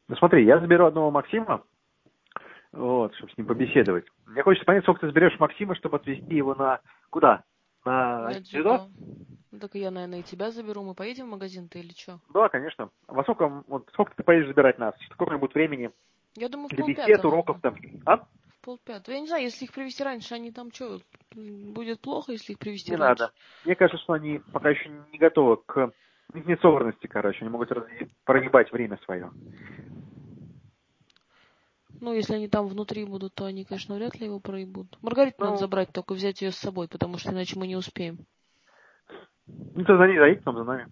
Ну смотри, я заберу одного Максима, вот, чтобы с ним побеседовать. Мне хочется понять, сколько ты заберешь Максима, чтобы отвезти его на... Куда? На На дзюдо? дзюдо. Ну, так я, наверное, и тебя заберу. Мы поедем в магазин-то или что? Да, конечно. Во сколько, вот, сколько ты поедешь забирать нас? Сколько будет времени Я думаю, в для бесед, полпятого. уроков там? А? В полпятого. Я не знаю, если их привезти раньше, они там что, будет плохо, если их привезти Не раньше? надо. Мне кажется, что они пока еще не готовы к несобранности, короче. Они могут прогибать время свое. Ну, если они там внутри будут, то они, конечно, вряд ли его проебут. Маргариту надо Ну, забрать, только взять ее с собой, потому что иначе мы не успеем. ну ты за ней заедь, потом за нами.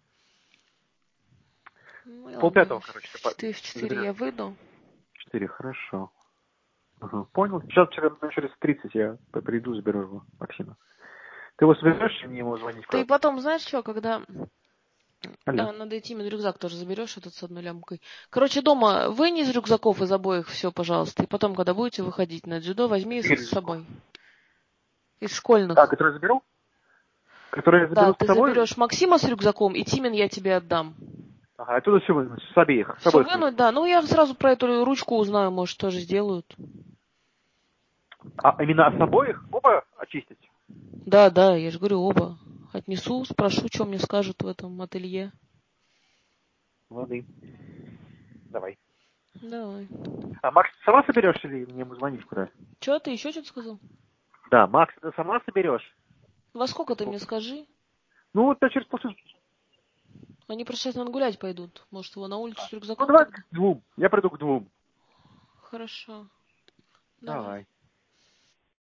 Ну, и ладно, Полпятого, короче, ты в 4 я заберешь. выйду. 4, хорошо. Ага, понял. Сейчас через 30 я приду, заберу его, Максима. Ты его соберешь, и мне ему звонить Ты куда-то? потом, знаешь что, когда... Алло. надо идти, именно рюкзак тоже заберешь, этот с одной лямкой. Короче, дома вынь из рюкзаков из обоих все, пожалуйста. И потом, когда будете выходить на дзюдо, возьми их Каких с рюкзаков? собой. Из А, школьных. который я заберу? Который я Да, заберу с ты собой? заберешь Максима с рюкзаком, и Тимин я тебе отдам. Ага, оттуда все вынуть, с обеих, с Все обоих вынуть, рюкзаков. да. Ну, я сразу про эту ручку узнаю, может, тоже сделают. А именно с обоих? Оба очистить? Да, да, я же говорю, оба. Отнесу, спрошу, что мне скажут в этом ателье. Лады. Давай. Давай. А Макс, ты сама соберешь или мне ему звонить куда? Че, ты еще что-то сказал? Да, Макс, ты сама соберешь? Во сколько ты мне скажи? Ну, вот через полчаса. Они просто сейчас, наверное, гулять пойдут. Может, его на улицу с Ну, рюкзаком давай тогда? к двум. Я приду к двум. Хорошо. Давай. Давай.